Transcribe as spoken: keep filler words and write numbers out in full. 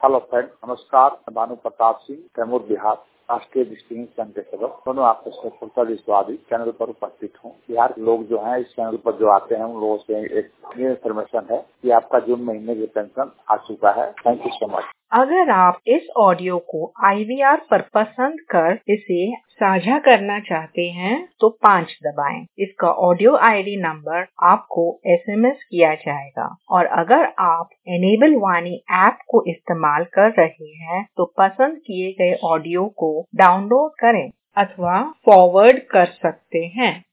Hello friend, नमस्कार। मैं भानु प्रताप सिंह, कैमूर, बिहार, राष्ट्रीय दृष्टिहीन संघ के सदस्य। दोनों आपके सफलता विश्वासी चैनल पर उपस्थित हूँ। बिहार के लोग जो हैं इस चैनल पर जो आते हैं उन लोगों से एक ये इन्फॉर्मेशन है कि आपका जून महीने की पेंशन आ चुका है। Thank you so much. अगर आप इस ऑडियो को आई वी आर पर पसंद कर इसे साझा करना चाहते हैं तो पाँच दबाएं। इसका ऑडियो आई डी नंबर आपको एस एम एस किया जाएगा। और अगर आप एनेबल वाणी ऐप को इस्तेमाल कर रहे हैं तो पसंद किए गए ऑडियो को डाउनलोड करें अथवा फॉरवर्ड कर सकते हैं।